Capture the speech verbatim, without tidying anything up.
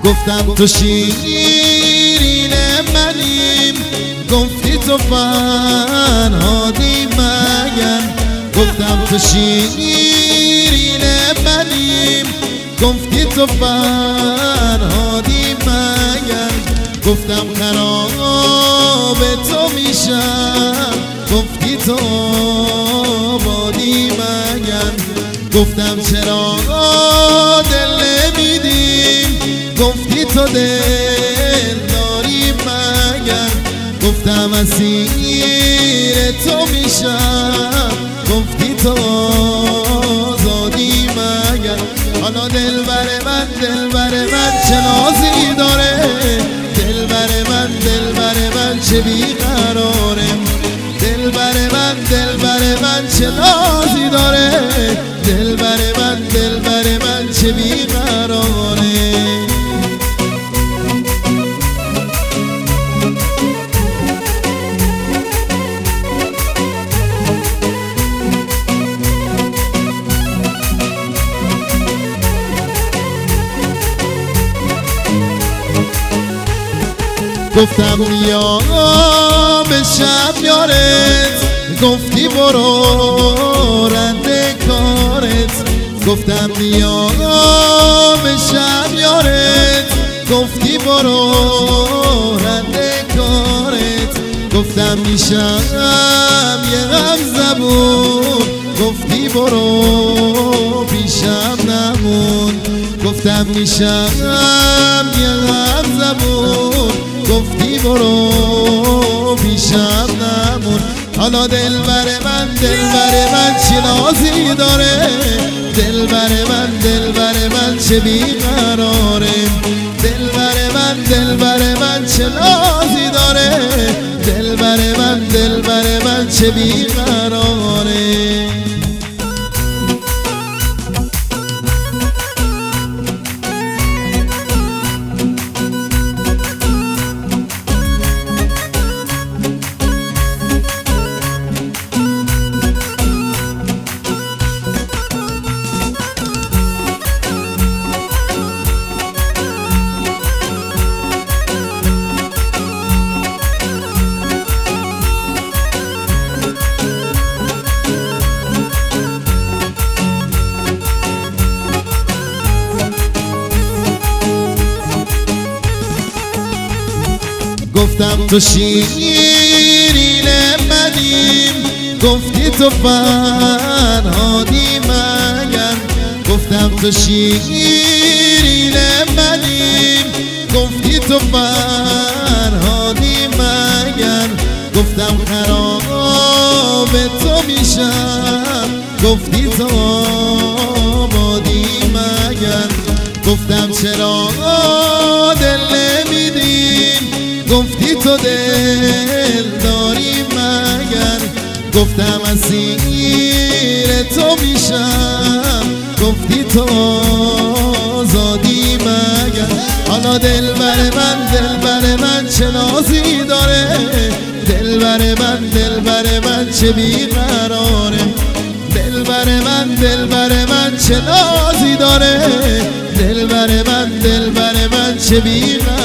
گفتم تو شیرین منیم، گفتی تو فرهادی مگر. گفتم تو شیرین منیم، گفتی تو فرهادی مگر. گفتم خراب تو میشم، گفتی تو آبادی مگر. گفتم چرا دل نمیدیم، گفتی تو دل داری مگر. گفتم اسیر تو میشم، گفتی تو آزادی مگر. حالا دل بر من دل بر من چه نازی داره، دل بر من دل بر من چه بیقراره. دل بر من دل بر من چه نازی داره، دل بر من دل بر من چه بیقراره. گفتم بیا به شب یارت، گفتی برو رد کارت. گفتم بیا به شب یارت، گفتی برو رد کارت. گفتم میشم یه غم زبون، گفتی برو پیشم نمون. گفتم میشم یه غم زبون، گفتی برو پیشم نمون. حالا دل بر من دل بر من چه نازی داره، دل بر من دل بر من چه بیقراره. دل بر من دل بر من چه نازی داره، دل بر من دل بر من چه بیقراره. گفتم تو شیرین منیم، گفتی تو فرهادی مگر. گفتم تو شیرین منیم، گفتی تو فرهادی مگر. گفتم خراب تو میشم، گفتی تو آبادی مگر. گفتم چرا دل نمیدیم، گفتی تو دل داری مگر. گفتم اسیر تو میشم، گفتی تو آزادی مگر. حالا دل بر من دل بر من چه نازی داره، دل بر من دل بر من چه بیقراره. دل بر من دل بر من چه نازی داره، دل بر من دل بر من چه بیقراره.